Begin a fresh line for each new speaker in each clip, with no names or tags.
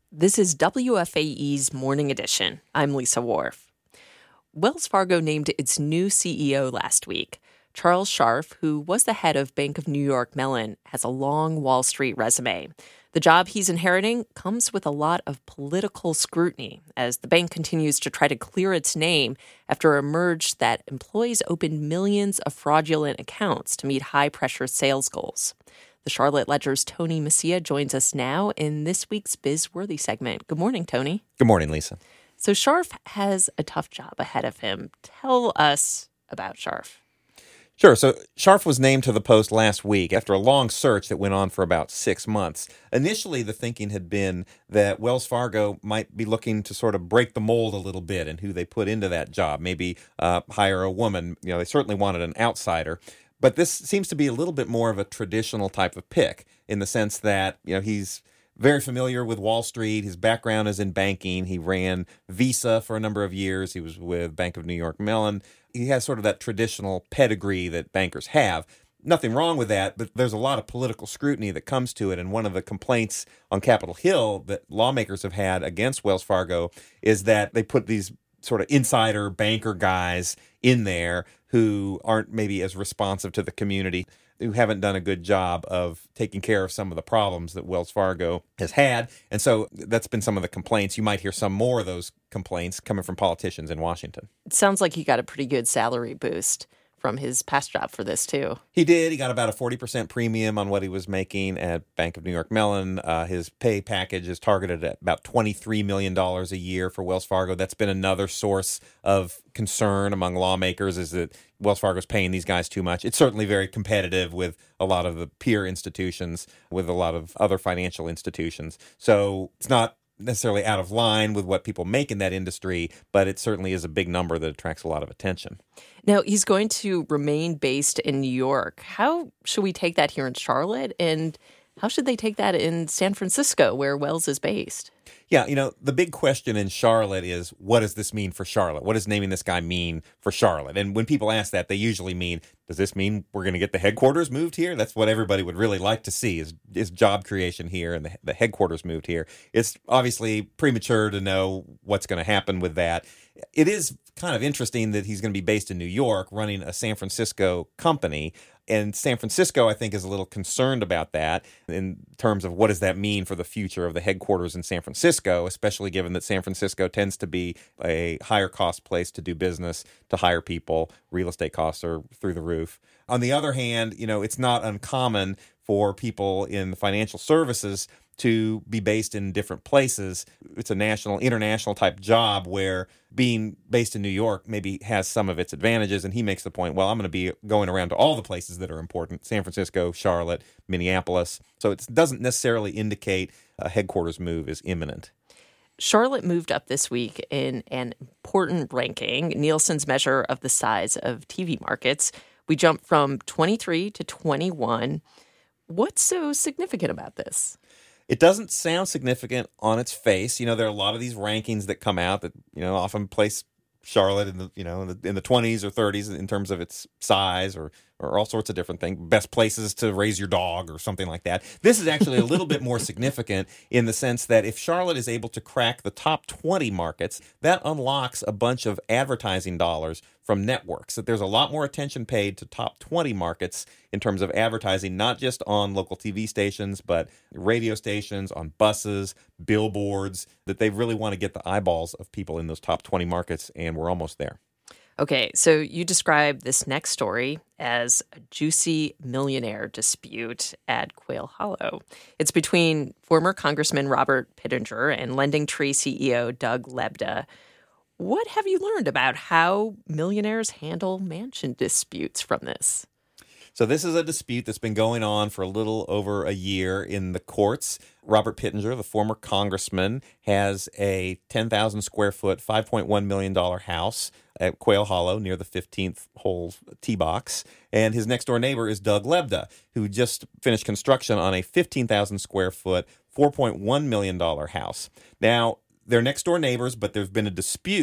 This is WFAE's Morning Edition. I'm Lisa Wharf. Wells Fargo named its new CEO last week. Charles Scharf, who was the head of Bank of New York Mellon, has a long Wall Street resume. The job he's inheriting comes with a lot of political scrutiny as the bank continues to try to clear its name after it emerged that employees opened millions of fraudulent accounts to meet high-pressure sales goals. The Charlotte Ledger's Tony Messia joins us now in this week's Bizworthy segment. Good morning, Tony.
Good morning, Lisa.
So Scharf has a tough job ahead of him. Tell us about Scharf.
Sure. So Scharf was named to the post last week after a long search that went on for about 6 months. Initially, the thinking had been that Wells Fargo might be looking to sort of break the mold a little bit in who they put into that job, maybe hire a woman. They certainly wanted an outsider. But this seems to be a little bit more of a traditional type of pick in the sense that, he's very familiar with Wall Street. His background is in banking. He ran Visa for a number of years. He was with Bank of New York Mellon. He has sort of that traditional pedigree that bankers have. Nothing wrong with that, but there's a lot of political scrutiny that comes to it. And one of the complaints on Capitol Hill that lawmakers have had against Wells Fargo is that they put these sort of insider banker guys in there who aren't maybe as responsive to the community, who haven't done a good job of taking care of some of the problems that Wells Fargo has had. And so that's been some of the complaints. You might hear some more of those complaints coming from politicians in Washington.
It sounds like he got a pretty good salary boost from his past job for this, too.
He did. He got about a 40% premium on what he was making at Bank of New York Mellon. His pay package is targeted at about $23 million a year for Wells Fargo. That's been another source of concern among lawmakers, is that Wells Fargo's paying these guys too much. It's certainly very competitive with a lot of the peer institutions, with a lot of other financial institutions. So it's not necessarily out of line with what people make in that industry, but it certainly is a big number that attracts a lot of attention.
Now, he's going to remain based in New York. How should we take that here in Charlotte? And how should they take that in San Francisco, where Wells is based?
Yeah, the big question in Charlotte is, what does this mean for Charlotte? What does naming this guy mean for Charlotte? And when people ask that, they usually mean, does this mean we're going to get the headquarters moved here? That's what everybody would really like to see, is job creation here and the headquarters moved here. It's obviously premature to know what's going to happen with that. It is kind of interesting that he's going to be based in New York, running a San Francisco company. And San Francisco, I think, is a little concerned about that in terms of what does that mean for the future of the headquarters in San Francisco, especially given that San Francisco tends to be a higher cost place to do business, to hire people. Real estate costs are through the roof. On the other hand, it's not uncommon for people in the financial services to be based in different places. It's a international type job where being based in New York maybe has some of its advantages. And he makes the point, well, I'm going to be going around to all the places that are important: San Francisco, Charlotte, Minneapolis. So it doesn't necessarily indicate a headquarters move is imminent.
Charlotte moved up this week in an important ranking, Nielsen's measure of the size of TV markets. We jumped from 23 to 21. What's so significant about this?
It doesn't sound significant on its face. There are a lot of these rankings that come out that, often place Charlotte in the, in the 20s or 30s in terms of its size or all sorts of different things. Best places to raise your dog or something like that. This is actually a little bit more significant in the sense that if Charlotte is able to crack the top 20 markets, that unlocks a bunch of advertising dollars from networks. That there's a lot more attention paid to top 20 markets in terms of advertising, not just on local TV stations, but radio stations, on buses, billboards, that they really want to get the eyeballs of people in those top 20 markets, and we're almost there.
Okay, so you describe this next story as a juicy millionaire dispute at Quail Hollow. It's between former Congressman Robert Pittenger and LendingTree CEO Doug Lebda. What have you learned about how millionaires handle mansion disputes from this?
So this is a dispute that's been going on for a little over a year in the courts. Robert Pittenger, the former congressman, has a 10,000 square foot, $5.1 million house at Quail Hollow near the 15th hole tee box. And his next door neighbor is Doug Lebda, who just finished construction on a 15,000 square foot, $4.1 million house. Now, they're next door neighbors, but there's been a dispute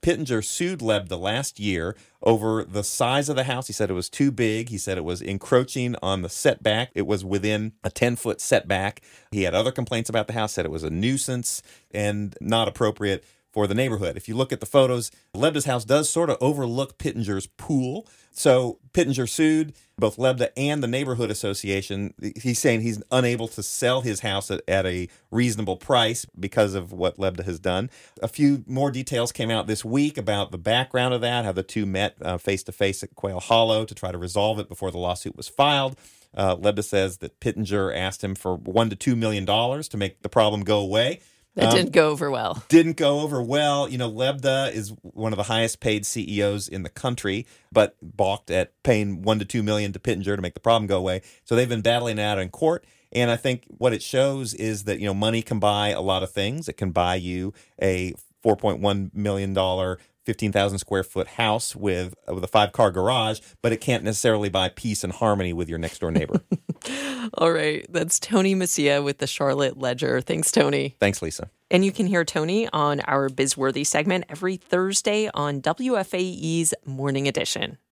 Pittenger sued Lebda last year over the size of the house. He said it was too big. He said it was encroaching on the setback. It was within a 10-foot setback. He had other complaints about the house, said it was a nuisance and not appropriate for the neighborhood. If you look at the photos, Lebda's house does sort of overlook Pittenger's pool. So Pittenger sued both Lebda and the neighborhood association. He's saying he's unable to sell his house at a reasonable price because of what Lebda has done. A few more details came out this week about the background of that, how the two met face-to-face at Quail Hollow to try to resolve it before the lawsuit was filed. Lebda says that Pittenger asked him for $1 to $2 million to make the problem go away.
That didn't go over well.
Didn't go over well. You know, Lebda is one of the highest paid CEOs in the country, but balked at paying $1 to $2 million to Pittenger to make the problem go away. So they've been battling it out in court. And I think what it shows is that, you know, money can buy a lot of things. It can buy you a $4.1 million 15,000 square foot house with a 5-car garage, but it can't necessarily buy peace and harmony with your next door neighbor.
All right. That's Tony Messia with the Charlotte Ledger. Thanks, Tony.
Thanks, Lisa.
And you can hear Tony on our Bizworthy segment every Thursday on WFAE's Morning Edition.